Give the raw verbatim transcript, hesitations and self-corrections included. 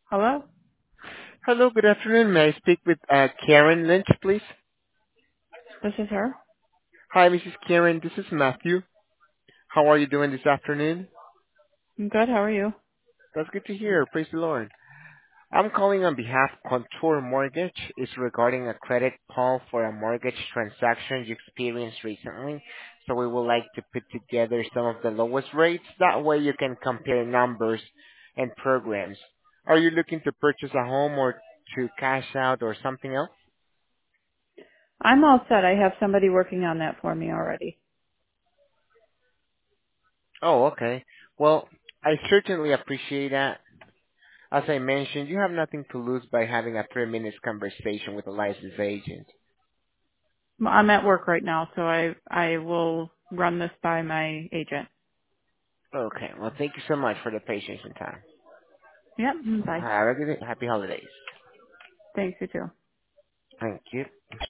Hello? Hello, good afternoon. May I speak with uh, Karen Lynch, please? This is her. Hi, Missus Karen. This is Matthew. How are you doing this afternoon? I'm good. How are you? That's good to hear. Praise the Lord. I'm calling on behalf of Contour Mortgage. It's regarding a credit call for a mortgage transaction you experienced recently. So we would like to put together some of the lowest rates. That way you can compare numbers and programs. Are you looking to purchase a home or to cash out or something else? I'm all set. I have somebody working on that for me already. Oh, okay. Well, I certainly appreciate that. As I mentioned, you have nothing to lose by having a three minutes conversation with a licensed agent. I'm at work right now, so I I will run this by my agent. Okay, well, thank you so much for the patience and time. Yep. mm, Bye. Have a good, happy holidays. Thanks, you too. Thank you.